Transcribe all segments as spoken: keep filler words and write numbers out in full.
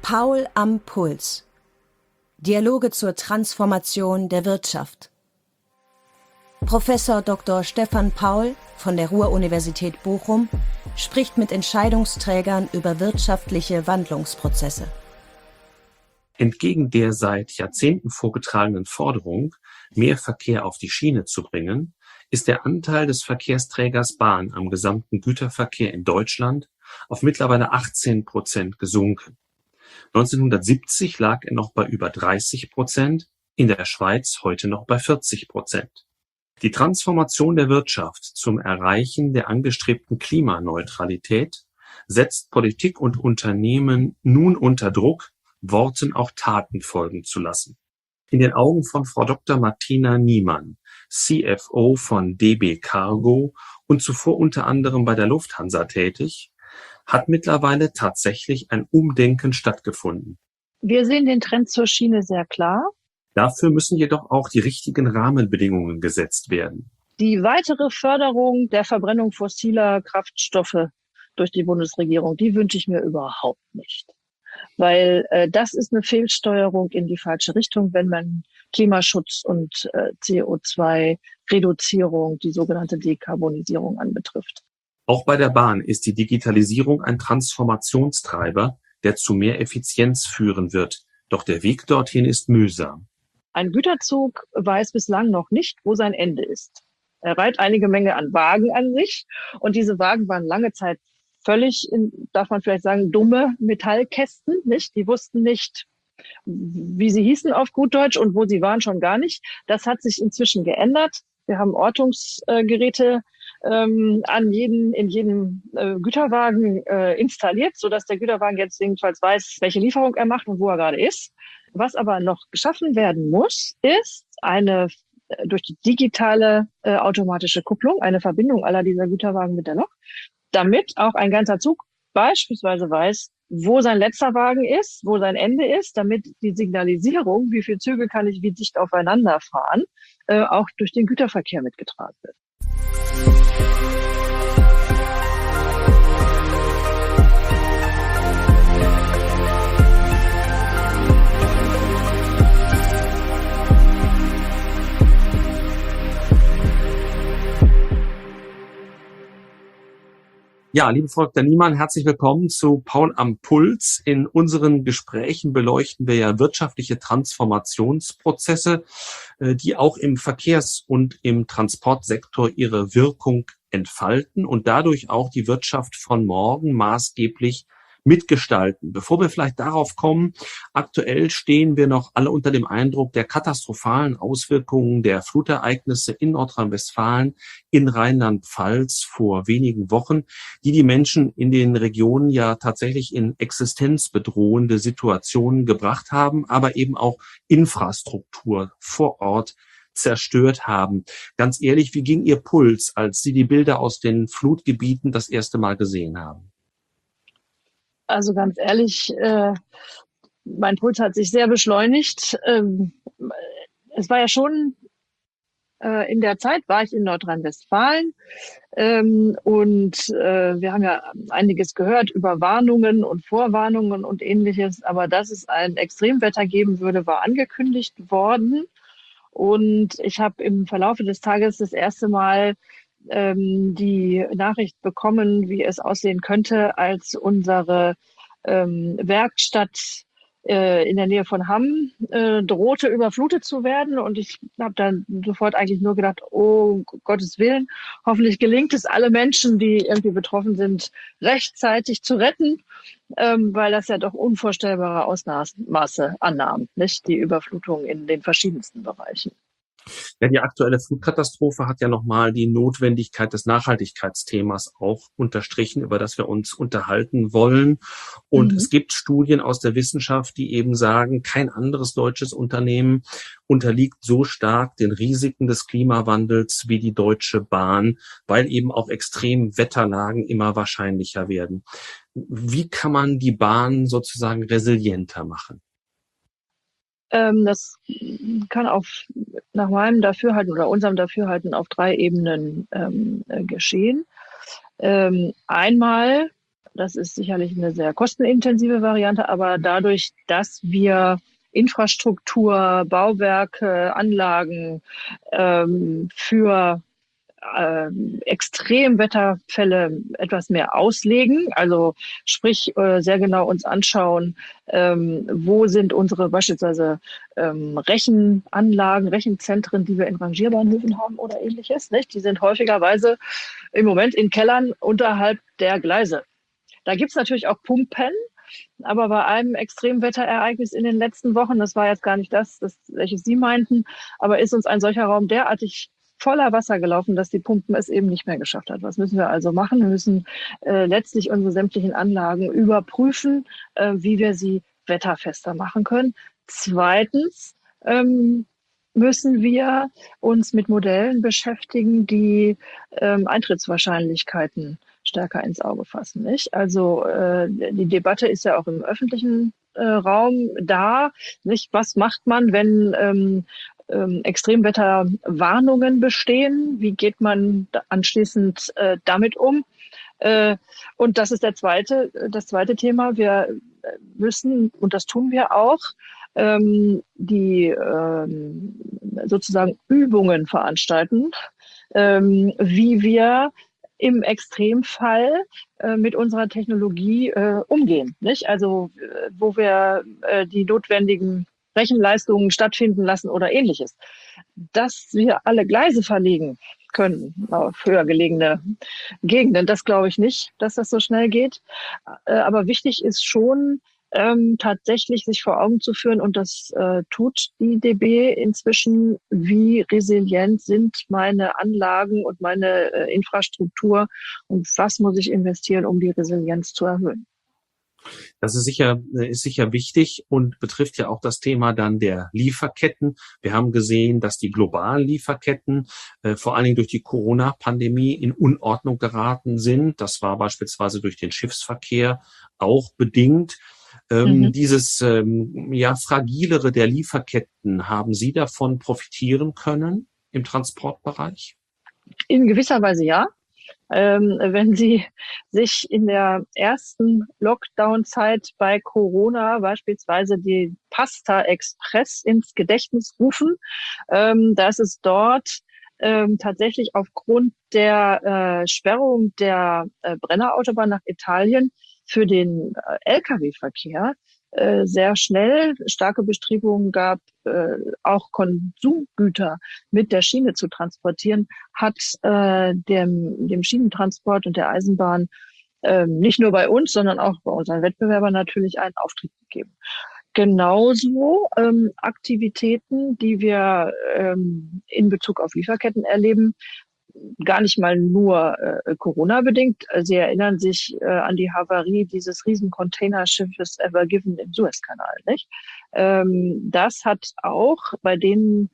Paul am Puls. Dialoge zur Transformation der Wirtschaft. Professor Doktor Stefan Paul von der Ruhr-Universität Bochum spricht mit Entscheidungsträgern über wirtschaftliche Wandlungsprozesse. Entgegen der seit Jahrzehnten vorgetragenen Forderung, mehr Verkehr auf die Schiene zu bringen, ist der Anteil des Verkehrsträgers Bahn am gesamten Güterverkehr in Deutschland auf mittlerweile achtzehn Prozent gesunken. neunzehnhundertsiebzig lag er noch bei über dreißig Prozent, in der Schweiz heute noch bei vierzig Prozent. Die Transformation der Wirtschaft zum Erreichen der angestrebten Klimaneutralität setzt Politik und Unternehmen nun unter Druck, Worten auch Taten folgen zu lassen. In den Augen von Frau Doktor Martina Niemann, C F O von D B Cargo und zuvor unter anderem bei der Lufthansa tätig, hat mittlerweile tatsächlich ein Umdenken stattgefunden. Wir sehen den Trend zur Schiene sehr klar. Dafür müssen jedoch auch die richtigen Rahmenbedingungen gesetzt werden. Die weitere Förderung der Verbrennung fossiler Kraftstoffe durch die Bundesregierung, die wünsche ich mir überhaupt nicht. Weil äh, das ist eine Fehlsteuerung in die falsche Richtung, wenn man Klimaschutz und äh, C O zwei Reduzierung, die sogenannte Dekarbonisierung anbetrifft. Auch bei der Bahn ist die Digitalisierung ein Transformationstreiber, der zu mehr Effizienz führen wird. Doch der Weg dorthin ist mühsam. Ein Güterzug weiß bislang noch nicht, wo sein Ende ist. Er reiht einige Menge an Wagen an sich und diese Wagen waren lange Zeit völlig, in, darf man vielleicht sagen, dumme Metallkästen, nicht? Die wussten nicht, wie sie hießen auf gut Deutsch und wo sie waren schon gar nicht. Das hat sich inzwischen geändert. Wir haben Ortungsgeräte ähm, an jeden, in jedem äh, Güterwagen äh, installiert, sodass der Güterwagen jetzt jedenfalls weiß, welche Lieferung er macht und wo er gerade ist. Was aber noch geschaffen werden muss, ist eine äh, durch die digitale äh, automatische Kupplung, eine Verbindung aller dieser Güterwagen mit der Lok, damit auch ein ganzer Zug beispielsweise weiß, wo sein letzter Wagen ist, wo sein Ende ist, damit die Signalisierung, wie viele Züge kann ich wie dicht aufeinander fahren, äh, auch durch den Güterverkehr mitgetragen wird. Ja, liebe Frau Doktor Niemann, herzlich willkommen zu Paul am Puls. In unseren Gesprächen beleuchten wir ja wirtschaftliche Transformationsprozesse, die auch im Verkehrs- und im Transportsektor ihre Wirkung entfalten und dadurch auch die Wirtschaft von morgen maßgeblich mitgestalten. Bevor wir vielleicht darauf kommen, aktuell stehen wir noch alle unter dem Eindruck der katastrophalen Auswirkungen der Flutereignisse in Nordrhein-Westfalen, in Rheinland-Pfalz vor wenigen Wochen, die die Menschen in den Regionen ja tatsächlich in existenzbedrohende Situationen gebracht haben, aber eben auch Infrastruktur vor Ort zerstört haben. Ganz ehrlich, wie ging Ihr Puls, als Sie die Bilder aus den Flutgebieten das erste Mal gesehen haben? Also ganz ehrlich, äh, mein Puls hat sich sehr beschleunigt. Ähm, es war ja schon, äh, in der Zeit war ich in Nordrhein-Westfalen ähm, und äh, wir haben ja einiges gehört über Warnungen und Vorwarnungen und Ähnliches, aber dass es ein Extremwetter geben würde, war angekündigt worden. Und ich habe im Verlaufe des Tages das erste Mal ähm, die Nachricht bekommen, wie es aussehen könnte, als unsere ähm, Werkstatt äh, in der Nähe von Hamm äh, drohte, überflutet zu werden. Und ich habe dann sofort eigentlich nur gedacht, oh Gottes Willen, hoffentlich gelingt es, alle Menschen, die irgendwie betroffen sind, rechtzeitig zu retten, ähm, weil das ja doch unvorstellbare Ausmaße annahm, nicht? Die Überflutung in den verschiedensten Bereichen. Ja, die aktuelle Flutkatastrophe hat ja nochmal die Notwendigkeit des Nachhaltigkeitsthemas auch unterstrichen, über das wir uns unterhalten wollen. Und mhm. es gibt Studien aus der Wissenschaft, die eben sagen, kein anderes deutsches Unternehmen unterliegt so stark den Risiken des Klimawandels wie die Deutsche Bahn, weil eben auch Extremwetterlagen immer wahrscheinlicher werden. Wie kann man die Bahn sozusagen resilienter machen? Das kann auf, nach meinem Dafürhalten oder unserem Dafürhalten auf drei Ebenen ähm, geschehen. Ähm, einmal Das ist sicherlich eine sehr kostenintensive Variante, aber dadurch, dass wir Infrastruktur, Bauwerke, Anlagen ähm, für ähm, Extremwetterfälle etwas mehr auslegen, also sprich äh, sehr genau uns anschauen, ähm, wo sind unsere beispielsweise ähm, Rechenanlagen, Rechenzentren, die wir in Rangierbahnhöfen haben oder ähnliches, nicht? Die sind häufigerweise im Moment in Kellern unterhalb der Gleise. Da gibt's natürlich auch Pumpen, aber bei einem Extremwetterereignis in den letzten Wochen, das war jetzt gar nicht das, das, welches Sie meinten, aber ist uns ein solcher Raum derartig voller Wasser gelaufen, dass die Pumpen es eben nicht mehr geschafft hat. Was müssen wir also machen? Wir müssen äh, letztlich unsere sämtlichen Anlagen überprüfen, äh, wie wir sie wetterfester machen können. Zweitens ähm, müssen wir uns mit Modellen beschäftigen, die ähm, Eintrittswahrscheinlichkeiten stärker ins Auge fassen, nicht? Also äh, die Debatte ist ja auch im öffentlichen äh, Raum da, nicht? Was macht man, wenn ähm, ähm, Extremwetterwarnungen bestehen? Wie geht man anschließend äh, damit um? Äh, und das ist der zweite, das zweite Thema. Wir müssen, und das tun wir auch, ähm, die ähm, sozusagen Übungen veranstalten, ähm, wie wir im Extremfall äh, mit unserer Technologie äh, umgehen, nicht? Also äh, wo wir äh, die notwendigen Rechenleistungen stattfinden lassen oder ähnliches. Dass wir alle Gleise verlegen können auf höher gelegene Gegenden, das glaube ich nicht, dass das so schnell geht. Äh, aber wichtig ist schon, ähm, tatsächlich sich vor Augen zu führen, und das äh, tut die D B inzwischen, wie resilient sind meine Anlagen und meine äh, Infrastruktur und was muss ich investieren, um die Resilienz zu erhöhen. Das ist sicher, ist sicher wichtig und betrifft ja auch das Thema dann der Lieferketten. Wir haben gesehen, dass die globalen Lieferketten äh, vor allen Dingen durch die Corona-Pandemie in Unordnung geraten sind. Das war beispielsweise durch den Schiffsverkehr auch bedingt. Ähm, mhm. Dieses ähm, ja fragilere der Lieferketten, haben Sie davon profitieren können im Transportbereich? In gewisser Weise ja. Ähm, wenn Sie sich in der ersten Lockdown-Zeit bei Corona beispielsweise die Pasta Express ins Gedächtnis rufen, ähm, dass es dort ähm, tatsächlich aufgrund der äh, Sperrung der äh, Brennerautobahn nach Italien für den äh, L K W-Verkehr äh, sehr schnell starke Bestrebungen gab, äh, auch Konsumgüter mit der Schiene zu transportieren, hat äh, dem, dem Schienentransport und der Eisenbahn äh, nicht nur bei uns, sondern auch bei unseren Wettbewerbern natürlich einen Auftrieb gegeben. Genauso ähm, Aktivitäten, die wir ähm, in Bezug auf Lieferketten erleben, gar nicht mal nur äh, Corona-bedingt. Sie erinnern sich äh, an die Havarie dieses riesen Containerschiffes Ever Given im Suezkanal, nicht? Ähm, das hat auch bei den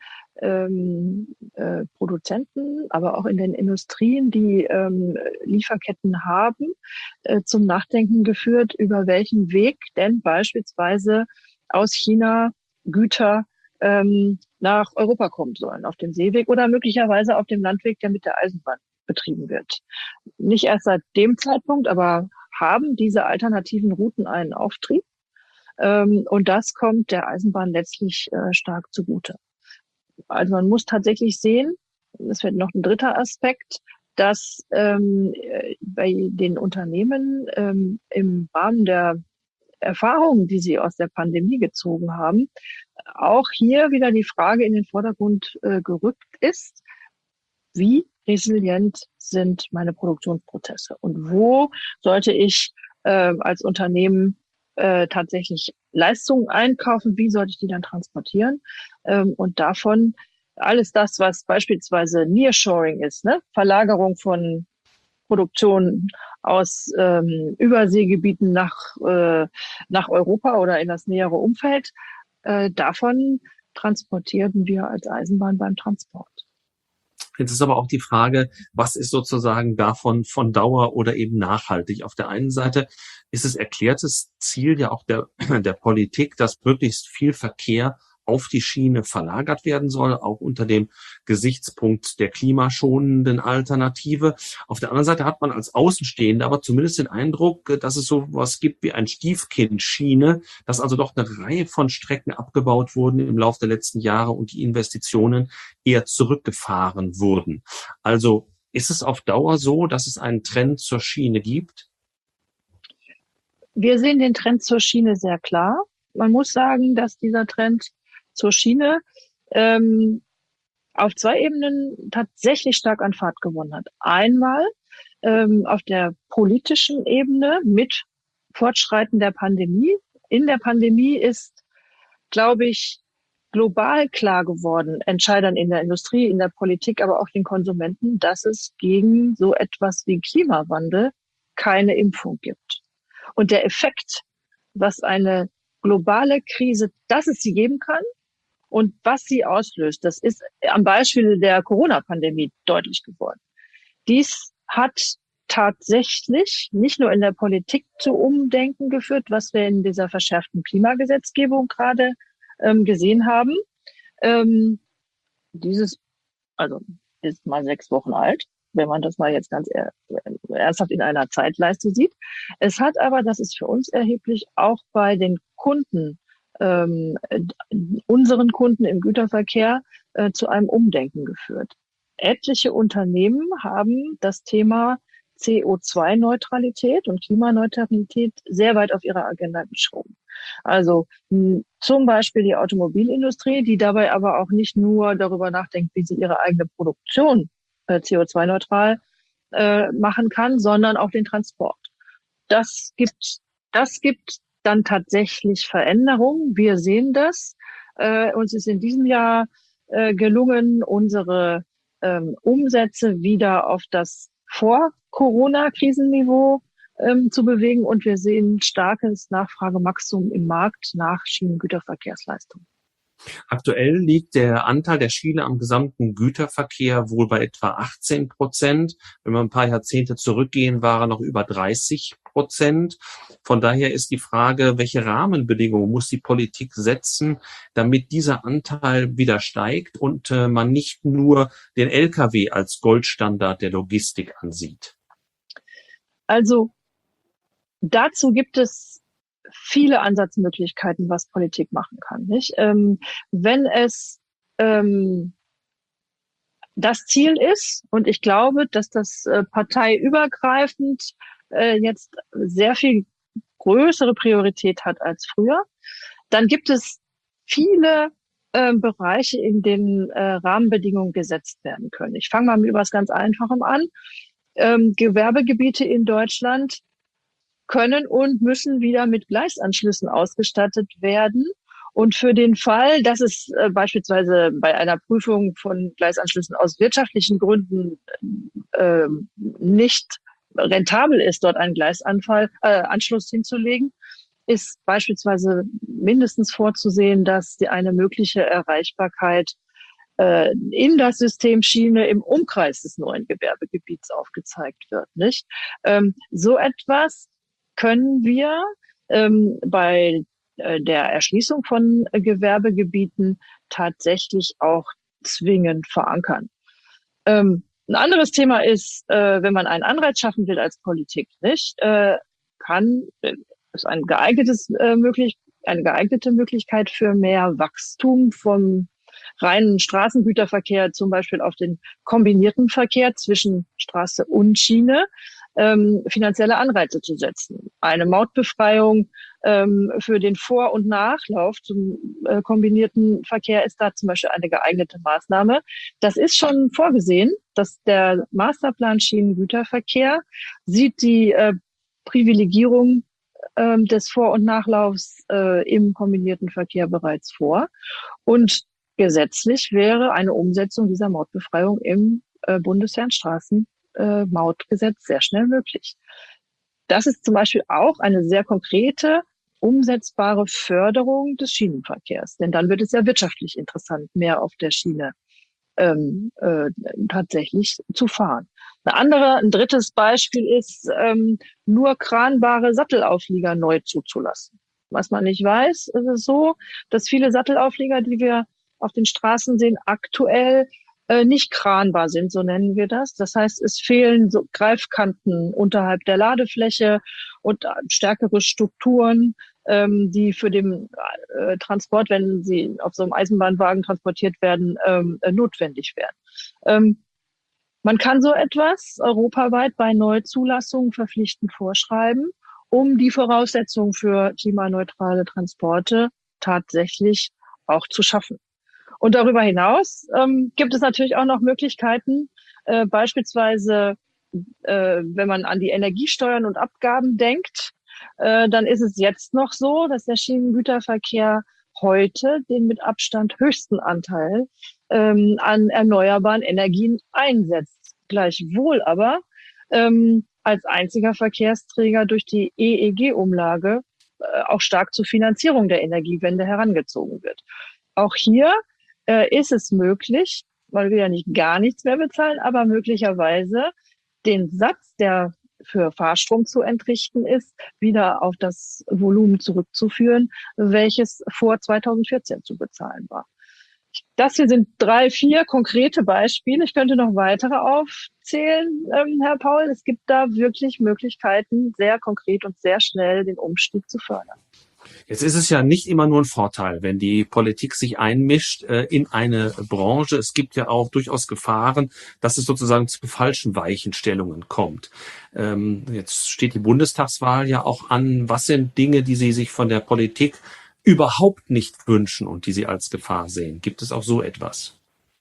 ähm, äh, Produzenten, aber auch in den Industrien, die ähm, Lieferketten haben, äh, zum Nachdenken geführt, über welchen Weg denn beispielsweise aus China Güter ähm, nach Europa kommen sollen, auf dem Seeweg oder möglicherweise auf dem Landweg, der mit der Eisenbahn betrieben wird. Nicht erst seit dem Zeitpunkt, aber haben diese alternativen Routen einen Auftrieb. Ähm, und das kommt der Eisenbahn letztlich äh, stark zugute. Also man muss tatsächlich sehen, es wird noch ein dritter Aspekt, dass ähm, bei den Unternehmen ähm, im Rahmen der Erfahrungen, die sie aus der Pandemie gezogen haben, auch hier wieder die Frage in den Vordergrund äh, gerückt ist, wie resilient sind meine Produktionsprozesse und wo sollte ich äh, als Unternehmen äh, tatsächlich Leistungen einkaufen, wie sollte ich die dann transportieren, ähm, und davon alles das, was beispielsweise Nearshoring ist, ne? Verlagerung von Produktion aus ähm, Überseegebieten nach, äh, nach Europa oder in das nähere Umfeld, äh, davon transportieren wir als Eisenbahn beim Transport. Jetzt ist aber auch die Frage, was ist sozusagen davon von Dauer oder eben nachhaltig? Auf der einen Seite ist es erklärtes Ziel ja auch der, der Politik, dass möglichst viel Verkehr auf die Schiene verlagert werden soll, auch unter dem Gesichtspunkt der klimaschonenden Alternative. Auf der anderen Seite hat man als Außenstehender aber zumindest den Eindruck, dass es so was gibt wie ein Stiefkind-Schiene, dass also doch eine Reihe von Strecken abgebaut wurden im Laufe der letzten Jahre und die Investitionen eher zurückgefahren wurden. Also ist es auf Dauer so, dass es einen Trend zur Schiene gibt? Wir sehen den Trend zur Schiene sehr klar. Man muss sagen, dass dieser Trend zur Schiene ähm, auf zwei Ebenen tatsächlich stark an Fahrt gewonnen hat. Einmal ähm, auf der politischen Ebene mit Fortschreiten der Pandemie. In der Pandemie ist, glaube ich, global klar geworden, Entscheidern in der Industrie, in der Politik, aber auch den Konsumenten, dass es gegen so etwas wie Klimawandel keine Impfung gibt. Und der Effekt, was eine globale Krise, dass es sie geben kann und was sie auslöst, das ist am Beispiel der Corona-Pandemie deutlich geworden. Dies hat tatsächlich nicht nur in der Politik zu Umdenken geführt, was wir in dieser verschärften Klimagesetzgebung gerade ähm, gesehen haben. Ähm, dieses, also ist mal sechs Wochen alt, wenn man das mal jetzt ganz er, ernsthaft in einer Zeitleiste sieht. Es hat aber, das ist für uns erheblich, auch bei den Kunden, ähm, unseren Kunden im Güterverkehr äh, zu einem Umdenken geführt. Etliche Unternehmen haben das Thema C O zwei Neutralität und Klimaneutralität sehr weit auf ihrer Agenda geschoben. Also mh, zum Beispiel die Automobilindustrie, die dabei aber auch nicht nur darüber nachdenkt, wie sie ihre eigene Produktion äh, C O zwei neutral äh, machen kann, sondern auch den Transport. Das gibt, das gibt dann tatsächlich Veränderungen. Wir sehen das. Äh, uns ist in diesem Jahr äh, gelungen, unsere ähm, Umsätze wieder auf das Vor-Corona-Krisenniveau ähm, zu bewegen. Und wir sehen starkes Nachfragewachstum im Markt nach Schienengüterverkehrsleistungen. Aktuell liegt der Anteil der Schiene am gesamten Güterverkehr wohl bei etwa achtzehn Prozent. Wenn wir ein paar Jahrzehnte zurückgehen, war er noch über dreißig Prozent. Von daher ist die Frage, welche Rahmenbedingungen muss die Politik setzen, damit dieser Anteil wieder steigt und äh, man nicht nur den L K W als Goldstandard der Logistik ansieht? Also dazu gibt es viele Ansatzmöglichkeiten, was Politik machen kann, nicht? Ähm, wenn es ähm, das Ziel ist, und ich glaube, dass das äh, parteiübergreifend äh, jetzt sehr viel größere Priorität hat als früher, dann gibt es viele äh, Bereiche, in denen äh, Rahmenbedingungen gesetzt werden können. Ich fange mal mit etwas ganz Einfachem an. Ähm, Gewerbegebiete in Deutschland können und müssen wieder mit Gleisanschlüssen ausgestattet werden. Und für den Fall, dass es äh, beispielsweise bei einer Prüfung von Gleisanschlüssen aus wirtschaftlichen Gründen äh, nicht rentabel ist, dort einen Gleisanfall, äh, Anschluss hinzulegen, ist beispielsweise mindestens vorzusehen, dass die eine mögliche Erreichbarkeit äh, in das System Schiene im Umkreis des neuen Gewerbegebiets aufgezeigt wird, nicht? Ähm, so etwas können wir ähm, bei äh, der Erschließung von äh, Gewerbegebieten tatsächlich auch zwingend verankern. Ähm, ein anderes Thema ist, äh, wenn man einen Anreiz schaffen will als Politik, nicht, äh, kann äh, ist ein geeignetes äh, möglich eine geeignete Möglichkeit für mehr Wachstum vom reinen Straßengüterverkehr, zum Beispiel auf den kombinierten Verkehr zwischen Straße und Schiene, ähm, finanzielle Anreize zu setzen. Eine Mautbefreiung ähm, für den Vor- und Nachlauf zum äh, kombinierten Verkehr ist da zum Beispiel eine geeignete Maßnahme. Das ist schon vorgesehen, dass der Masterplan Schienengüterverkehr sieht die äh, Privilegierung äh, des Vor- und Nachlaufs äh, im kombinierten Verkehr bereits vor. Und gesetzlich wäre eine Umsetzung dieser Mautbefreiung im äh, Bundesfernstraßen Äh, Mautgesetz sehr schnell möglich. Das ist zum Beispiel auch eine sehr konkrete, umsetzbare Förderung des Schienenverkehrs. Denn dann wird es ja wirtschaftlich interessant, mehr auf der Schiene ähm, äh, tatsächlich zu fahren. Eine andere, ein drittes Beispiel ist, ähm, nur kranbare Sattelauflieger neu zuzulassen. Was man nicht weiß, ist es so, dass viele Sattelauflieger, die wir auf den Straßen sehen, aktuell äh, nicht kranbar sind, so nennen wir das. Das heißt, es fehlen so Greifkanten unterhalb der Ladefläche und stärkere Strukturen, ähm, die für den äh, Transport, wenn sie auf so einem Eisenbahnwagen transportiert werden, ähm, äh, notwendig wären. Ähm, man kann so etwas europaweit bei Neuzulassungen verpflichtend vorschreiben, um die Voraussetzungen für klimaneutrale Transporte tatsächlich auch zu schaffen. Und darüber hinaus ähm, gibt es natürlich auch noch Möglichkeiten, äh, beispielsweise, äh, wenn man an die Energiesteuern und Abgaben denkt, äh, dann ist es jetzt noch so, dass der Schienengüterverkehr heute den mit Abstand höchsten Anteil ähm, an erneuerbaren Energien einsetzt. Gleichwohl aber ähm, als einziger Verkehrsträger durch die E E G-Umlage äh, auch stark zur Finanzierung der Energiewende herangezogen wird. Auch hier äh, ist es möglich, weil wir ja nicht gar nichts mehr bezahlen, aber möglicherweise den Satz, der für Fahrstrom zu entrichten ist, wieder auf das Volumen zurückzuführen, welches vor zweitausendvierzehn zu bezahlen war. Das hier sind drei, vier konkrete Beispiele. Ich könnte noch weitere aufzählen, ähm, Herr Paul. Es gibt da wirklich Möglichkeiten, sehr konkret und sehr schnell den Umstieg zu fördern. Jetzt ist es ja nicht immer nur ein Vorteil, wenn die Politik sich einmischt äh, in eine Branche. Es gibt ja auch durchaus Gefahren, dass es sozusagen zu falschen Weichenstellungen kommt. Ähm, jetzt steht die Bundestagswahl ja auch an. Was sind Dinge, die Sie sich von der Politik überhaupt nicht wünschen und die Sie als Gefahr sehen? Gibt es auch so etwas?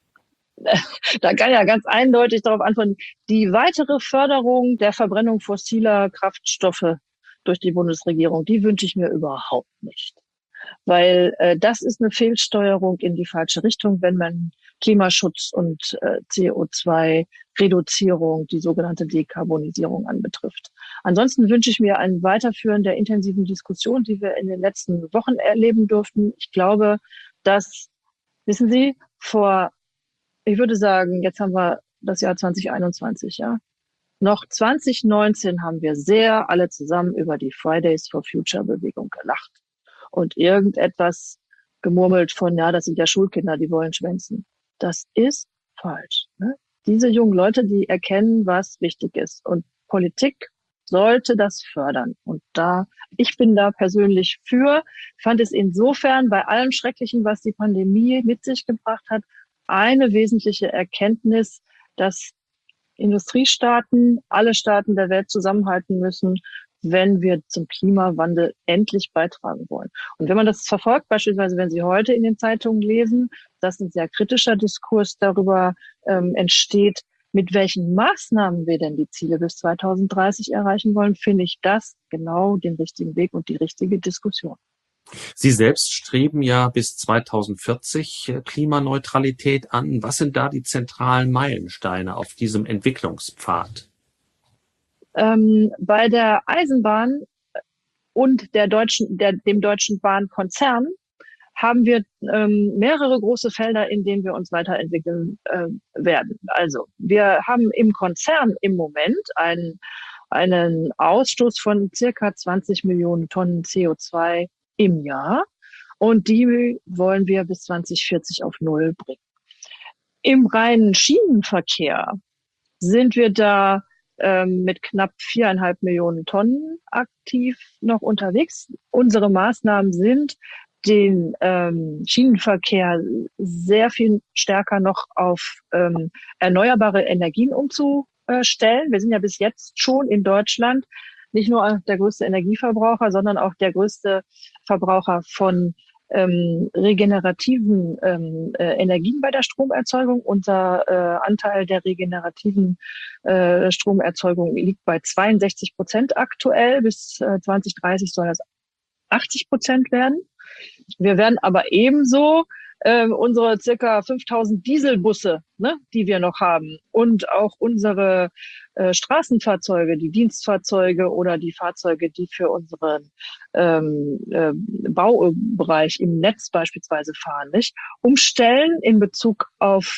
Da kann ja ganz eindeutig darauf antworten, die weitere Förderung der Verbrennung fossiler Kraftstoffe durch die Bundesregierung, die wünsche ich mir überhaupt nicht. Weil äh, das ist eine Fehlsteuerung in die falsche Richtung, wenn man Klimaschutz und äh, C O zwei Reduzierung, die sogenannte Dekarbonisierung anbetrifft. Ansonsten wünsche ich mir ein Weiterführen der intensiven Diskussion, die wir in den letzten Wochen erleben durften. Ich glaube, dass, wissen Sie, vor, ich würde sagen, jetzt haben wir das Jahr zwanzig einundzwanzig, ja. Noch zwanzig neunzehn haben wir sehr alle zusammen über die Fridays for Future Bewegung gelacht und irgendetwas gemurmelt von, ja, das sind ja Schulkinder, die wollen schwänzen. Das ist falsch. Ne? Diese jungen Leute, die erkennen, was wichtig ist. Und Politik sollte das fördern. Und da, ich bin da persönlich für, fand es insofern bei allem Schrecklichen, was die Pandemie mit sich gebracht hat, eine wesentliche Erkenntnis, dass Industriestaaten, alle Staaten der Welt zusammenhalten müssen, wenn wir zum Klimawandel endlich beitragen wollen. Und wenn man das verfolgt, beispielsweise wenn Sie heute in den Zeitungen lesen, dass ein sehr kritischer Diskurs darüber ähm, entsteht, mit welchen Maßnahmen wir denn die Ziele bis zweitausenddreißig erreichen wollen, finde ich das genau den richtigen Weg und die richtige Diskussion. Sie selbst streben ja bis zweitausendvierzig Klimaneutralität an. Was sind da die zentralen Meilensteine auf diesem Entwicklungspfad? Ähm, bei der Eisenbahn und der deutschen, der, dem Deutschen Bahnkonzern haben wir ähm, mehrere große Felder, in denen wir uns weiterentwickeln äh, werden. Also wir haben im Konzern im Moment einen, einen Ausstoß von circa zwanzig Millionen Tonnen C O zwei im Jahr und die wollen wir bis zweitausendvierzig auf Null bringen. Im reinen Schienenverkehr sind wir da ähm, mit knapp viereinhalb Millionen Tonnen aktiv noch unterwegs. Unsere Maßnahmen sind, den ähm, Schienenverkehr sehr viel stärker noch auf ähm, erneuerbare Energien umzustellen. Wir sind ja bis jetzt schon in Deutschland nicht nur der größte Energieverbraucher, sondern auch der größte Verbraucher von ähm, regenerativen ähm, äh, Energien bei der Stromerzeugung. Unser äh, Anteil der regenerativen äh, Stromerzeugung liegt bei zweiundsechzig Prozent aktuell. Bis äh, zwanzig dreißig soll das achtzig Prozent werden. Wir werden aber ebenso äh, unsere circa fünftausend Dieselbusse, ne, die wir noch haben, und auch unsere äh, Straßenfahrzeuge, die Dienstfahrzeuge oder die Fahrzeuge, die für unseren ähm, äh, Baubereich im Netz beispielsweise fahren, nicht, umstellen in Bezug auf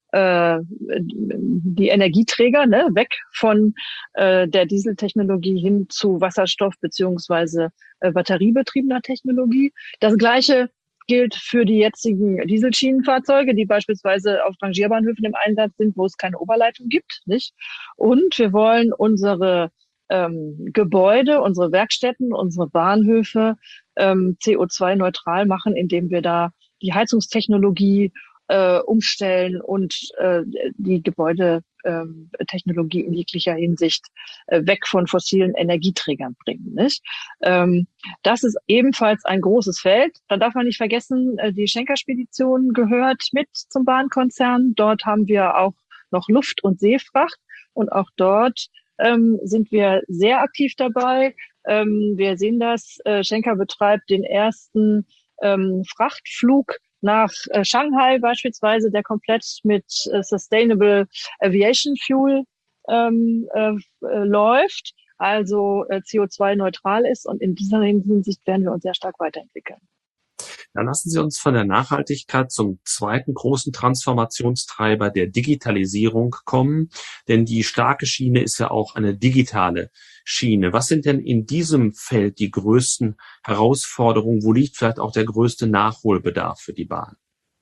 äh, die Energieträger, ne, weg von äh, der Dieseltechnologie hin zu Wasserstoff beziehungsweise äh, batteriebetriebener Technologie. Das Gleiche gilt für die jetzigen Dieselschienenfahrzeuge, die beispielsweise auf Rangierbahnhöfen im Einsatz sind, wo es keine Oberleitung gibt, nicht? Und wir wollen unsere ähm, Gebäude, unsere Werkstätten, unsere Bahnhöfe ähm, C O zwei neutral machen, indem wir da die Heizungstechnologie äh, umstellen und äh, die Gebäudetechnologie in jeglicher Hinsicht äh, weg von fossilen Energieträgern bringen, nicht? Ähm, das ist ebenfalls ein großes Feld. Da darf man nicht vergessen, äh, die Schenker-Spedition gehört mit zum Bahnkonzern. Dort haben wir auch noch Luft- und Seefracht und auch dort ähm, sind wir sehr aktiv dabei. Ähm, wir sehen das, äh, Schenker betreibt den ersten ähm, Frachtflug nach äh, Shanghai beispielsweise, der komplett mit äh, Sustainable Aviation Fuel ähm, äh, äh, läuft, also äh, C O zwei neutral ist, und in dieser Hinsicht werden wir uns sehr stark weiterentwickeln. Dann lassen Sie uns von der Nachhaltigkeit zum zweiten großen Transformationstreiber der Digitalisierung kommen, denn die starke Schiene ist ja auch eine digitale Schiene. Was sind denn in diesem Feld die größten Herausforderungen? Wo liegt vielleicht auch der größte Nachholbedarf für die Bahn?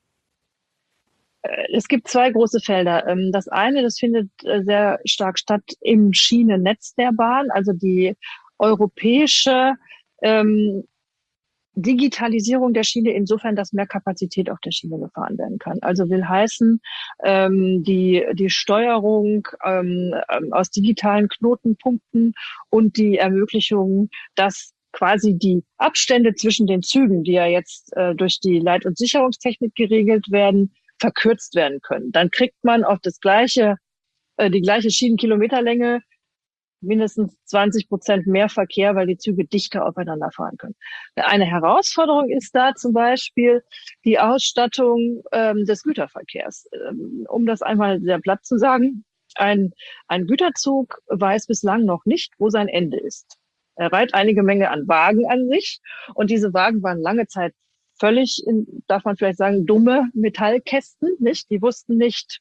Es gibt zwei große Felder. Das eine, das findet sehr stark statt im Schienennetz der Bahn, also die europäische ähm, Digitalisierung der Schiene insofern, dass mehr Kapazität auf der Schiene gefahren werden kann. Also will heißen, ähm, die, die Steuerung ähm, aus digitalen Knotenpunkten und die Ermöglichung, dass quasi die Abstände zwischen den Zügen, die ja jetzt äh, durch die Leit- und Sicherungstechnik geregelt werden, verkürzt werden können. Dann kriegt man auf das gleiche, äh, die gleiche Schienenkilometerlänge mindestens zwanzig Prozent mehr Verkehr, weil die Züge dichter aufeinander fahren können. Eine Herausforderung ist da zum Beispiel die Ausstattung ähm, des Güterverkehrs. Ähm, um das einmal sehr platt zu sagen, ein, ein Güterzug weiß bislang noch nicht, wo sein Ende ist. Er reiht einige Menge an Wagen an sich, und diese Wagen waren lange Zeit völlig, in, darf man vielleicht sagen, dumme Metallkästen, nicht? Die wussten nicht,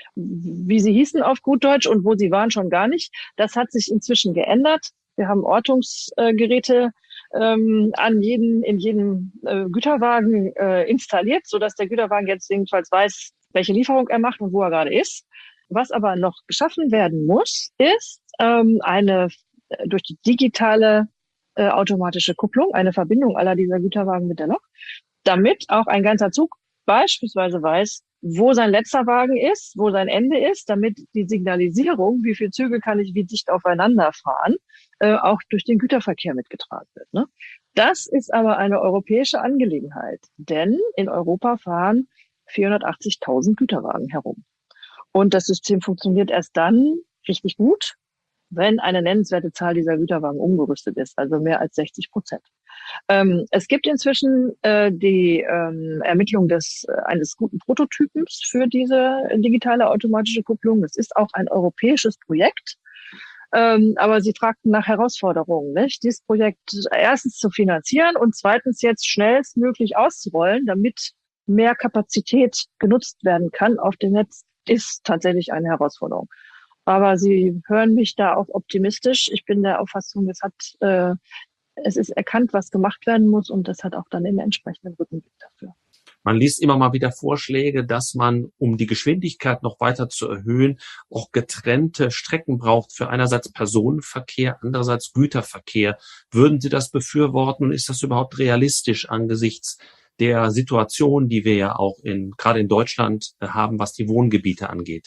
wie sie hießen auf gut Deutsch und wo sie waren schon gar nicht. Das hat sich inzwischen geändert. Wir haben Ortungsgeräte ähm, an jeden, in jedem äh, Güterwagen äh, installiert, sodass der Güterwagen jetzt jedenfalls weiß, welche Lieferung er macht und wo er gerade ist. Was aber noch geschaffen werden muss, ist ähm, eine äh, durch die digitale äh, automatische Kupplung, eine Verbindung aller dieser Güterwagen mit der Lok, damit auch ein ganzer Zug beispielsweise weiß, wo sein letzter Wagen ist, wo sein Ende ist, damit die Signalisierung, wie viele Züge kann ich wie dicht aufeinander fahren, äh, auch durch den Güterverkehr mitgetragen wird. Ne? Das ist aber eine europäische Angelegenheit, denn in Europa fahren vierhundertachtzigtausend Güterwagen herum. Und das System funktioniert erst dann richtig gut, wenn eine nennenswerte Zahl dieser Güterwagen umgerüstet ist, also mehr als sechzig Prozent. Ähm, es gibt inzwischen äh, die ähm, Ermittlung des äh, eines guten Prototypens für diese digitale automatische Kupplung. Das ist auch ein europäisches Projekt. Ähm, aber Sie fragten nach Herausforderungen, nicht? Dieses Projekt erstens zu finanzieren und zweitens jetzt schnellstmöglich auszurollen, damit mehr Kapazität genutzt werden kann auf dem Netz, ist tatsächlich eine Herausforderung. Aber Sie hören mich da auch optimistisch. Ich bin der Auffassung, es hat, äh, es ist erkannt, was gemacht werden muss, und das hat auch dann den entsprechenden Rückenblick dafür. Man liest immer mal wieder Vorschläge, dass man, um die Geschwindigkeit noch weiter zu erhöhen, auch getrennte Strecken braucht für einerseits Personenverkehr, andererseits Güterverkehr. Würden Sie das befürworten, und ist das überhaupt realistisch angesichts der Situation, die wir ja auch in, gerade in Deutschland haben, was die Wohngebiete angeht?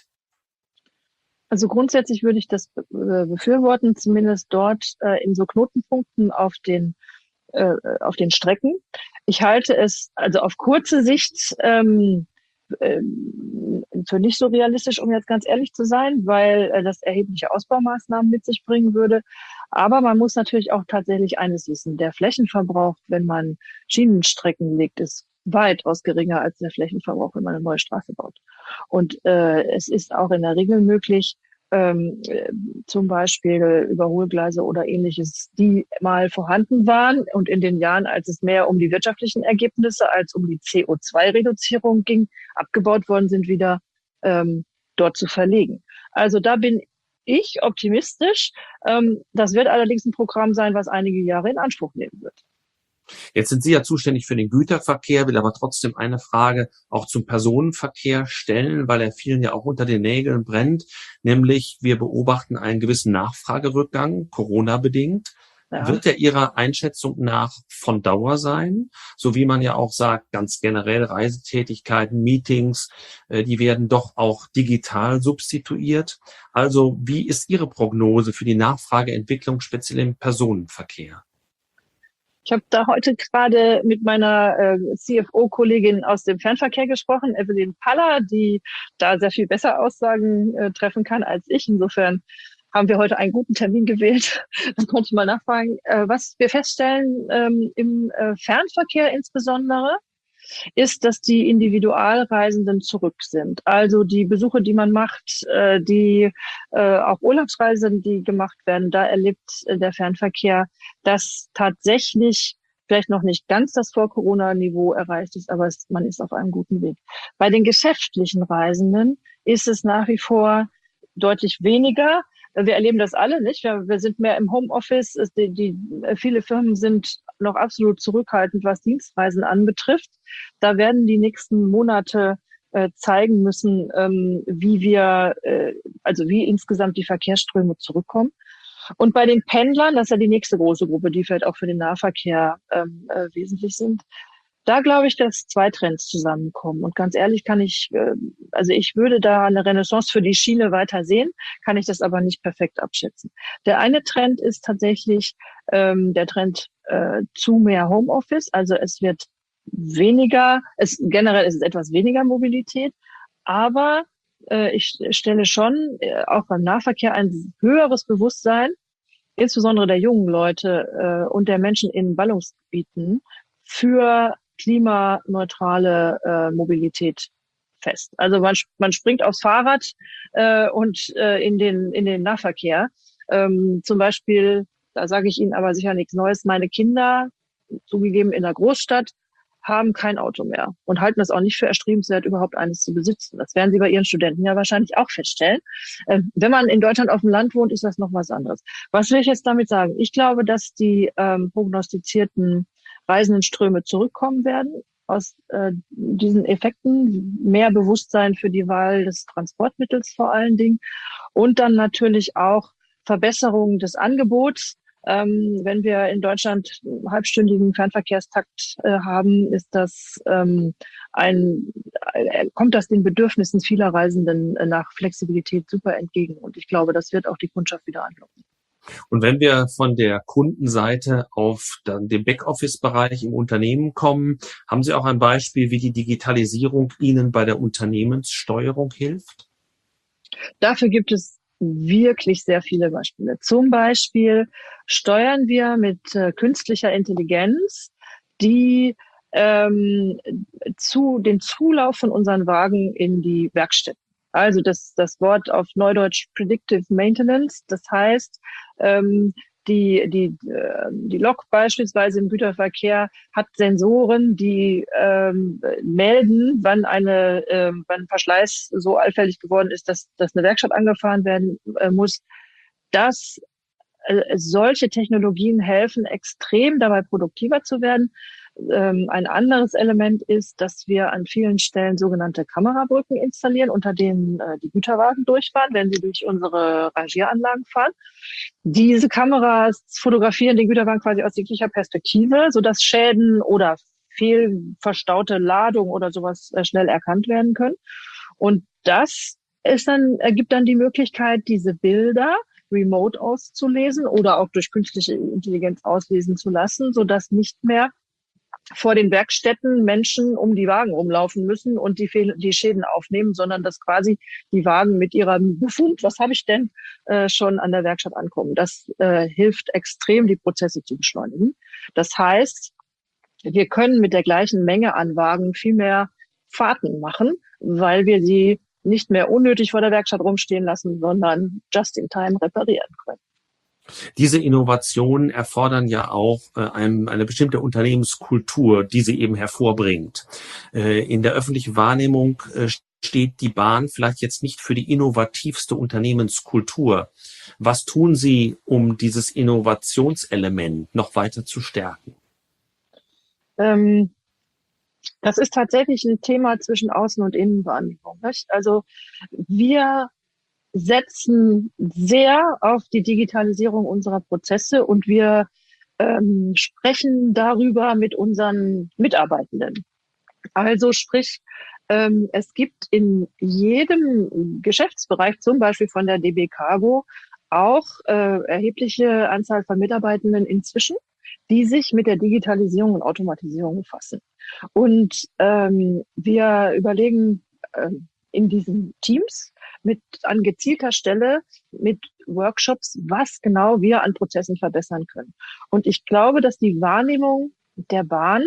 Also grundsätzlich würde ich das befürworten, zumindest dort äh, in so Knotenpunkten auf den äh, auf den Strecken. Ich halte es also auf kurze Sicht ähm, äh, für nicht so realistisch, um jetzt ganz ehrlich zu sein, weil äh, das erhebliche Ausbaumaßnahmen mit sich bringen würde. Aber man muss natürlich auch tatsächlich eines wissen: Der Flächenverbrauch, wenn man Schienenstrecken legt, ist weitaus geringer als der Flächenverbrauch, wenn man eine neue Straße baut. Und äh, es ist auch in der Regel möglich, ähm, zum Beispiel Überholgleise oder ähnliches, die mal vorhanden waren und in den Jahren, als es mehr um die wirtschaftlichen Ergebnisse als um die C O zwei Reduzierung ging, abgebaut worden sind, wieder ähm, dort zu verlegen. Also da bin ich optimistisch. Ähm, das wird allerdings ein Programm sein, was einige Jahre in Anspruch nehmen wird. Jetzt sind Sie ja zuständig für den Güterverkehr, will aber trotzdem eine Frage auch zum Personenverkehr stellen, weil er vielen ja auch unter den Nägeln brennt. Nämlich, wir beobachten einen gewissen Nachfragerückgang, Corona-bedingt. Ja. Wird der Ihrer Einschätzung nach von Dauer sein? So wie man ja auch sagt, ganz generell Reisetätigkeiten, Meetings, die werden doch auch digital substituiert. Also wie ist Ihre Prognose für die Nachfrageentwicklung, speziell im Personenverkehr? Ich habe da heute gerade mit meiner äh, C F O-Kollegin aus dem Fernverkehr gesprochen, Evelyn Paller, die da sehr viel besser Aussagen äh, treffen kann als ich. Insofern haben wir heute einen guten Termin gewählt. Dann konnte ich mal nachfragen. Äh, was wir feststellen ähm, im äh, Fernverkehr insbesondere, ist, dass die Individualreisenden zurück sind. Also die Besuche, die man macht, äh, die äh, auch Urlaubsreisen, die gemacht werden, da erlebt äh, der Fernverkehr, dass tatsächlich vielleicht noch nicht ganz das Vor-Corona-Niveau erreicht ist, aber es, man ist auf einem guten Weg. Bei den geschäftlichen Reisenden ist es nach wie vor deutlich weniger. Wir erleben das alle nicht. Wir, wir sind mehr im Homeoffice. Die, die, viele Firmen sind noch absolut zurückhaltend, was Dienstreisen anbetrifft. Da werden die nächsten Monate äh, zeigen müssen, ähm, wie wir, äh, also wie insgesamt die Verkehrsströme zurückkommen. Und bei den Pendlern, das ist ja die nächste große Gruppe, die vielleicht auch für den Nahverkehr ähm, äh, wesentlich sind. Da glaube ich, dass zwei Trends zusammenkommen. Und ganz ehrlich kann ich, also ich würde da eine Renaissance für die Schiene weiter sehen, kann ich das aber nicht perfekt abschätzen. Der eine Trend ist tatsächlich ähm, der Trend äh, zu mehr Homeoffice. Also es wird weniger, es generell ist es etwas weniger Mobilität, aber äh, ich stelle schon äh, auch beim Nahverkehr ein höheres Bewusstsein, insbesondere der jungen Leute äh, und der Menschen in Ballungsgebieten, für klimaneutrale äh, Mobilität fest. Also man, man springt aufs Fahrrad äh, und äh, in den in den Nahverkehr. Ähm, zum Beispiel, da sage ich Ihnen aber sicher nichts Neues, meine Kinder, zugegeben in der Großstadt, haben kein Auto mehr und halten das auch nicht für erstrebenswert, überhaupt eines zu besitzen. Das werden Sie bei Ihren Studenten ja wahrscheinlich auch feststellen. Ähm, wenn man in Deutschland auf dem Land wohnt, ist das noch was anderes. Was will ich jetzt damit sagen? Ich glaube, dass die ähm, prognostizierten Reisendenströme zurückkommen werden aus äh, diesen Effekten, mehr Bewusstsein für die Wahl des Transportmittels vor allen Dingen und dann natürlich auch Verbesserungen des Angebots. Ähm, wenn wir in Deutschland einen halbstündigen Fernverkehrstakt äh, haben, ist das ähm, ein äh, kommt das den Bedürfnissen vieler Reisenden äh, nach Flexibilität super entgegen und ich glaube, das wird auch die Kundschaft wieder anlocken. Und wenn wir von der Kundenseite auf dann den Backoffice-Bereich im Unternehmen kommen, haben Sie auch ein Beispiel, wie die Digitalisierung Ihnen bei der Unternehmenssteuerung hilft? Dafür gibt es wirklich sehr viele Beispiele. Zum Beispiel steuern wir mit äh, künstlicher Intelligenz die ähm, zu den Zulauf von unseren Wagen in die Werkstätten. Also das, das Wort auf Neudeutsch Predictive Maintenance. Das heißt, ähm, die, die, äh, die Lok beispielsweise im Güterverkehr hat Sensoren, die ähm, melden, wann eine, äh, wann ein Verschleiß so allfällig geworden ist, dass, dass eine Werkstatt angefahren werden äh, muss. Das, äh, solche Technologien helfen extrem dabei, produktiver zu werden. Ähm, ein anderes Element ist, dass wir an vielen Stellen sogenannte Kamerabrücken installieren, unter denen äh, die Güterwagen durchfahren, wenn sie durch unsere Rangieranlagen fahren. Diese Kameras fotografieren den Güterwagen quasi aus jeglicher Perspektive, sodass Schäden oder fehlverstaute Ladung oder sowas äh, schnell erkannt werden können. Und das ist dann, ergibt dann die Möglichkeit, diese Bilder remote auszulesen oder auch durch künstliche Intelligenz auslesen zu lassen, sodass nicht mehr vor den Werkstätten Menschen um die Wagen rumlaufen müssen und die, Fehl- die Schäden aufnehmen, sondern dass quasi die Wagen mit ihrem Befund, was habe ich denn, äh, schon an der Werkstatt ankommen. Das äh, hilft extrem, die Prozesse zu beschleunigen. Das heißt, wir können mit der gleichen Menge an Wagen viel mehr Fahrten machen, weil wir sie nicht mehr unnötig vor der Werkstatt rumstehen lassen, sondern just in time reparieren können. Diese Innovationen erfordern ja auch äh, ein, eine bestimmte Unternehmenskultur, die sie eben hervorbringt. Äh, in der öffentlichen Wahrnehmung äh, steht die Bahn vielleicht jetzt nicht für die innovativste Unternehmenskultur. Was tun Sie, um dieses Innovationselement noch weiter zu stärken? Ähm, das ist tatsächlich ein Thema zwischen Außen- und Innenwahrnehmung. Nicht? Also wir setzen sehr auf die Digitalisierung unserer Prozesse und wir ähm, sprechen darüber mit unseren Mitarbeitenden. Also sprich, ähm, es gibt in jedem Geschäftsbereich, zum Beispiel von der D B Cargo, auch äh, erhebliche Anzahl von Mitarbeitenden inzwischen, die sich mit der Digitalisierung und Automatisierung befassen. Und ähm, wir überlegen äh, in diesen Teams mit an gezielter Stelle mit Workshops, was genau wir an Prozessen verbessern können. Und ich glaube, dass die Wahrnehmung der Bahn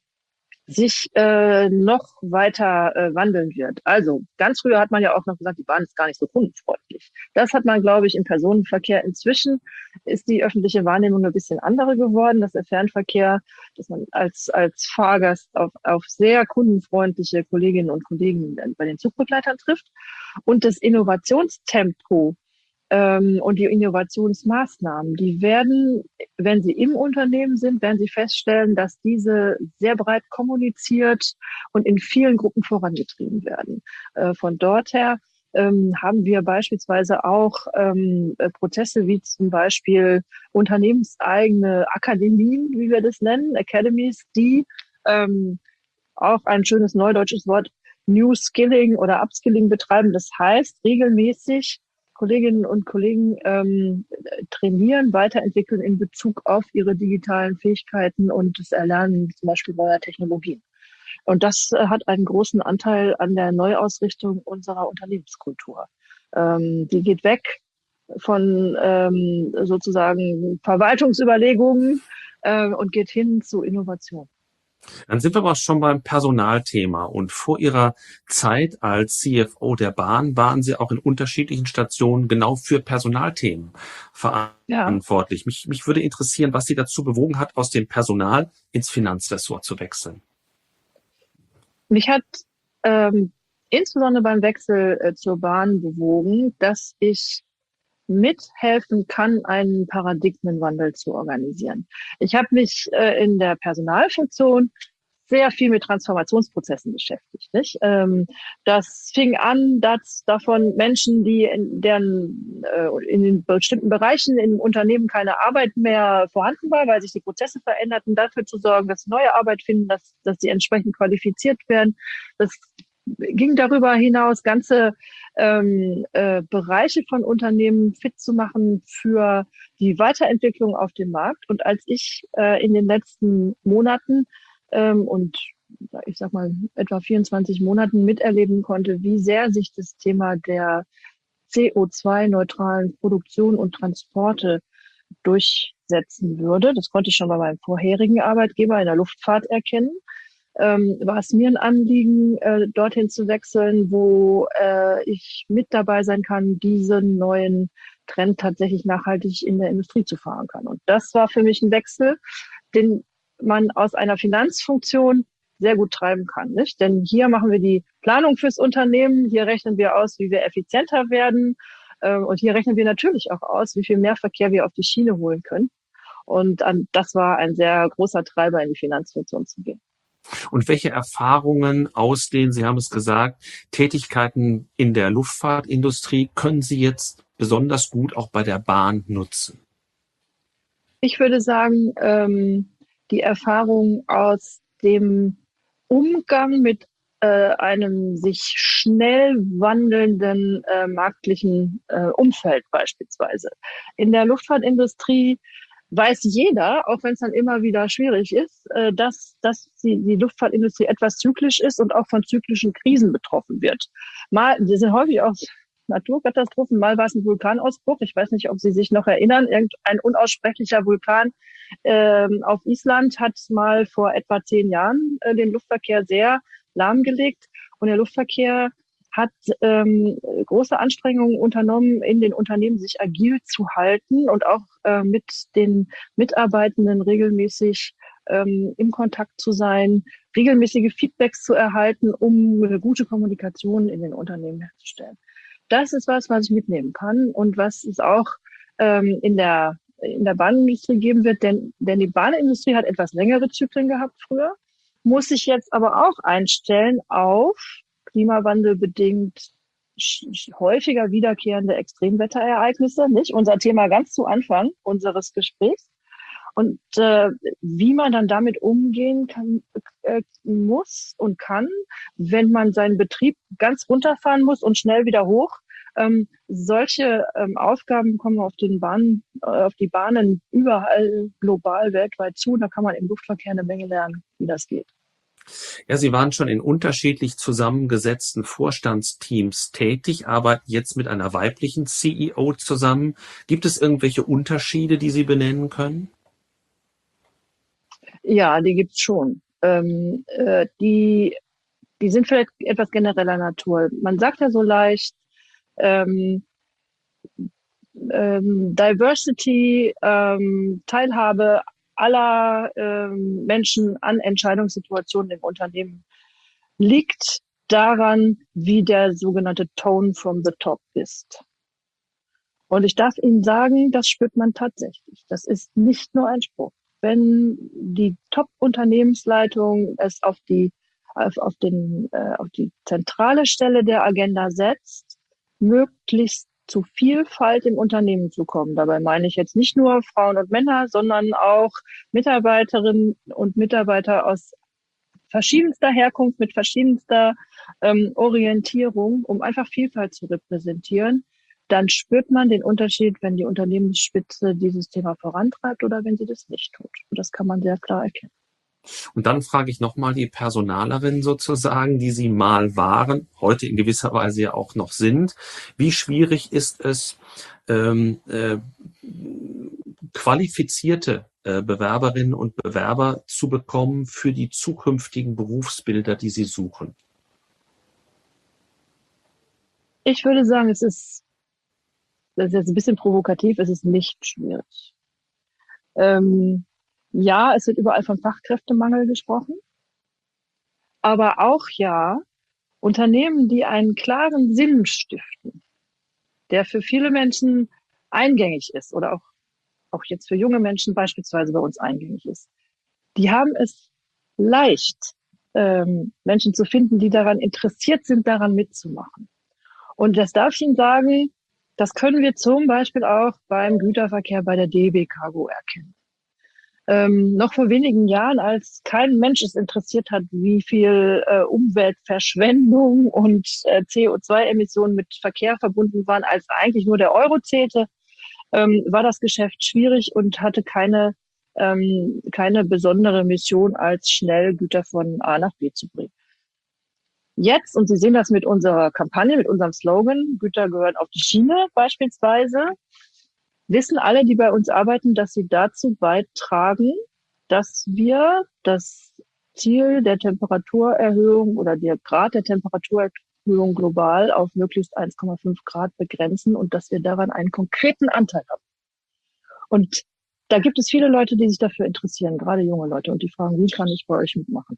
sich äh, noch weiter äh, wandeln wird. Also ganz früher hat man ja auch noch gesagt, die Bahn ist gar nicht so kundenfreundlich. Das hat man, glaube ich, im Personenverkehr. Inzwischen ist die öffentliche Wahrnehmung ein bisschen andere geworden, dass der Fernverkehr, dass man als als Fahrgast auf, auf sehr kundenfreundliche Kolleginnen und Kollegen bei den Zugbegleitern trifft. Und das Innovationstempo ähm, und die Innovationsmaßnahmen, die werden, wenn sie im Unternehmen sind, werden sie feststellen, dass diese sehr breit kommuniziert und in vielen Gruppen vorangetrieben werden. Äh, von dort her ähm, haben wir beispielsweise auch ähm, äh, Prozesse wie zum Beispiel unternehmenseigene Akademien, wie wir das nennen, Academies, die ähm, auch ein schönes neudeutsches Wort New Skilling oder Upskilling betreiben. Das heißt, regelmäßig Kolleginnen und Kollegen ähm, trainieren, weiterentwickeln in Bezug auf ihre digitalen Fähigkeiten und das Erlernen zum Beispiel neuer Technologien. Und das äh, hat einen großen Anteil an der Neuausrichtung unserer Unternehmenskultur. Ähm, die geht weg von ähm, sozusagen Verwaltungsüberlegungen äh, und geht hin zu Innovation. Dann sind wir aber schon beim Personalthema. Und vor Ihrer Zeit als C F O der Bahn waren Sie auch in unterschiedlichen Stationen genau für Personalthemen verantwortlich. Ja. Mich, mich würde interessieren, was Sie dazu bewogen hat, aus dem Personal ins Finanzressort zu wechseln. Mich hat ähm, insbesondere beim Wechsel äh, zur Bahn bewogen, dass ich mithelfen kann, einen Paradigmenwandel zu organisieren. Ich habe mich äh, in der Personalfunktion sehr viel mit Transformationsprozessen beschäftigt. Nicht? Ähm, das fing an, dass davon Menschen, die in deren äh, in den bestimmten Bereichen im Unternehmen keine Arbeit mehr vorhanden war, weil sich die Prozesse veränderten, dafür zu sorgen, dass sie neue Arbeit finden, dass dass sie entsprechend qualifiziert werden. Das ging darüber hinaus, ganze ähm, äh, Bereiche von Unternehmen fit zu machen für die Weiterentwicklung auf dem Markt. Und als ich äh, in den letzten Monaten ähm, und ich sag mal etwa vierundzwanzig Monaten miterleben konnte, wie sehr sich das Thema der C O zwei neutralen Produktion und Transporte durchsetzen würde, das konnte ich schon bei meinem vorherigen Arbeitgeber in der Luftfahrt erkennen, ähm, war es mir ein Anliegen, äh, dorthin zu wechseln, wo äh, ich mit dabei sein kann, diesen neuen Trend tatsächlich nachhaltig in der Industrie zu fahren kann. Und das war für mich ein Wechsel, den man aus einer Finanzfunktion sehr gut treiben kann, nicht? Denn hier machen wir die Planung fürs Unternehmen, hier rechnen wir aus, wie wir effizienter werden, äh, und hier rechnen wir natürlich auch aus, wie viel mehr Verkehr wir auf die Schiene holen können. Und ähm, das war ein sehr großer Treiber, in die Finanzfunktion zu gehen. Und welche Erfahrungen aus den, Sie haben es gesagt, Tätigkeiten in der Luftfahrtindustrie können Sie jetzt besonders gut auch bei der Bahn nutzen? Ich würde sagen, ähm, die Erfahrung aus dem Umgang mit äh, einem sich schnell wandelnden äh, marktlichen äh, Umfeld beispielsweise. In der Luftfahrtindustrie weiß jeder, auch wenn es dann immer wieder schwierig ist, äh, dass, dass die, die Luftfahrtindustrie etwas zyklisch ist und auch von zyklischen Krisen betroffen wird. Mal, die sind häufig auch Naturkatastrophen, mal war es ein Vulkanausbruch. Ich weiß nicht, ob Sie sich noch erinnern, irgendein unaussprechlicher Vulkan ähm, auf Island hat mal vor etwa zehn Jahren äh, den Luftverkehr sehr lahmgelegt. Und der Luftverkehr hat ähm, große Anstrengungen unternommen, in den Unternehmen sich agil zu halten und auch äh, mit den Mitarbeitenden regelmäßig ähm, im Kontakt zu sein, regelmäßige Feedbacks zu erhalten, um eine gute Kommunikation in den Unternehmen herzustellen. Das ist was, was ich mitnehmen kann und was es auch ähm, in der in der Bahnindustrie geben wird, denn, denn die Bahnindustrie hat etwas längere Zyklen gehabt früher, muss sich jetzt aber auch einstellen auf klimawandelbedingt häufiger wiederkehrende Extremwetterereignisse, nicht? Unser Thema ganz zu Anfang unseres Gesprächs. Und äh, wie man dann damit umgehen kann, äh, muss und kann, wenn man seinen Betrieb ganz runterfahren muss und schnell wieder hoch. Ähm, solche ähm, Aufgaben kommen auf den Bahnen, äh, auf die Bahnen überall global, weltweit zu. Da kann man im Luftverkehr eine Menge lernen, wie das geht. Ja, Sie waren schon in unterschiedlich zusammengesetzten Vorstandsteams tätig, arbeiten jetzt mit einer weiblichen C E O zusammen. Gibt es irgendwelche Unterschiede, die Sie benennen können? Ja, die gibt's schon. Ähm, äh, die, die sind vielleicht etwas genereller Natur. Man sagt ja so leicht, ähm, ähm, Diversity, ähm, Teilhabe aller ähm, Menschen an Entscheidungssituationen im Unternehmen liegt daran, wie der sogenannte Tone from the top ist. Und ich darf Ihnen sagen, das spürt man tatsächlich. Das ist nicht nur ein Spruch. Wenn die Top-Unternehmensleitung es auf die, auf, auf, den, äh, auf die zentrale Stelle der Agenda setzt, möglichst zu Vielfalt im Unternehmen zu kommen. Dabei meine ich jetzt nicht nur Frauen und Männer, sondern auch Mitarbeiterinnen und Mitarbeiter aus verschiedenster Herkunft, mit verschiedenster ähm, Orientierung, um einfach Vielfalt zu repräsentieren. Dann spürt man den Unterschied, wenn die Unternehmensspitze dieses Thema vorantreibt oder wenn sie das nicht tut. Und das kann man sehr klar erkennen. Und dann frage ich nochmal die Personalerin sozusagen, die Sie mal waren, heute in gewisser Weise ja auch noch sind. Wie schwierig ist es, ähm, äh, qualifizierte äh, Bewerberinnen und Bewerber zu bekommen für die zukünftigen Berufsbilder, die Sie suchen? Ich würde sagen, es ist, das ist jetzt ein bisschen provokativ, es ist nicht schwierig. Ähm, ja, es wird überall von Fachkräftemangel gesprochen, aber auch ja, Unternehmen, die einen klaren Sinn stiften, der für viele Menschen eingängig ist oder auch, auch jetzt für junge Menschen beispielsweise bei uns eingängig ist, die haben es leicht, ähm, Menschen zu finden, die daran interessiert sind, daran mitzumachen. Und das darf ich Ihnen sagen, das können wir zum Beispiel auch beim Güterverkehr bei der D B Cargo erkennen. Ähm, noch vor wenigen Jahren, als kein Mensch es interessiert hat, wie viel äh, Umweltverschwendung und äh, C O zwei Emissionen mit Verkehr verbunden waren, als eigentlich nur der Euro zählte, ähm, war das Geschäft schwierig und hatte keine, ähm, keine besondere Mission, als schnell Güter von A nach B zu bringen. Jetzt, und Sie sehen das mit unserer Kampagne, mit unserem Slogan, Güter gehören auf die Schiene beispielsweise, wissen alle, die bei uns arbeiten, dass sie dazu beitragen, dass wir das Ziel der Temperaturerhöhung oder der Grad der Temperaturerhöhung global auf möglichst eins Komma fünf Grad begrenzen und dass wir daran einen konkreten Anteil haben. Und da gibt es viele Leute, die sich dafür interessieren, gerade junge Leute, und die fragen, wie kann ich bei euch mitmachen?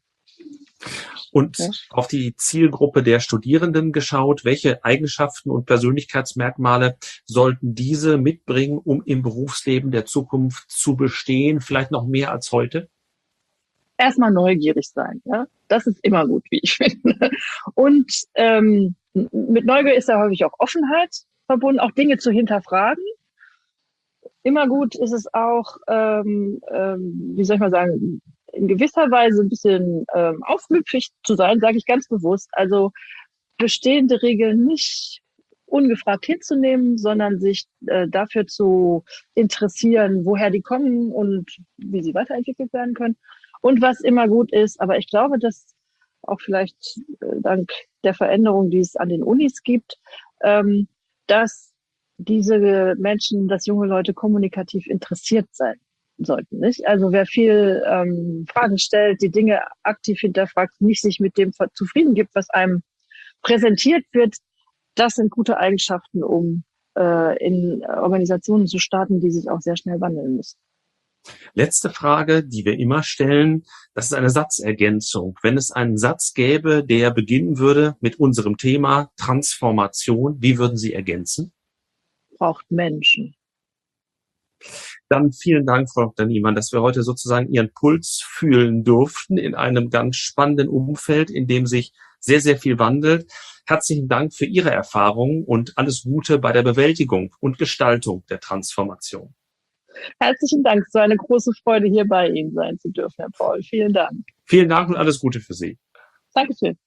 Und Ja. auf die Zielgruppe der Studierenden geschaut, welche Eigenschaften und Persönlichkeitsmerkmale sollten diese mitbringen, um im Berufsleben der Zukunft zu bestehen, vielleicht noch mehr als heute? Erstmal neugierig sein, ja. Das ist immer gut, wie ich finde. Und ähm, mit Neugier ist da häufig auch Offenheit verbunden, auch Dinge zu hinterfragen. Immer gut ist es auch, ähm, ähm, wie soll ich mal sagen, in gewisser Weise ein bisschen ähm, aufmüpfig zu sein, sage ich ganz bewusst. Also bestehende Regeln nicht ungefragt hinzunehmen, sondern sich äh, dafür zu interessieren, woher die kommen und wie sie weiterentwickelt werden können. Und was immer gut ist, aber ich glaube, dass auch vielleicht äh, dank der Veränderung, die es an den Unis gibt, ähm, dass diese Menschen, dass junge Leute kommunikativ interessiert sein sollten, nicht? Also wer viel ähm, Fragen stellt, die Dinge aktiv hinterfragt, nicht sich mit dem zufrieden gibt, was einem präsentiert wird, das sind gute Eigenschaften, um äh, in Organisationen zu starten, die sich auch sehr schnell wandeln müssen. Letzte Frage, die wir immer stellen, das ist eine Satzergänzung. Wenn es einen Satz gäbe, der beginnen würde mit unserem Thema Transformation, wie würden Sie ergänzen? Braucht Menschen. Dann vielen Dank, Frau Doktor Niemann, dass wir heute sozusagen Ihren Puls fühlen durften in einem ganz spannenden Umfeld, in dem sich sehr, sehr viel wandelt. Herzlichen Dank für Ihre Erfahrungen und alles Gute bei der Bewältigung und Gestaltung der Transformation. Herzlichen Dank. Es war eine große Freude, hier bei Ihnen sein zu dürfen, Herr Paul. Vielen Dank. Vielen Dank und alles Gute für Sie. Dankeschön.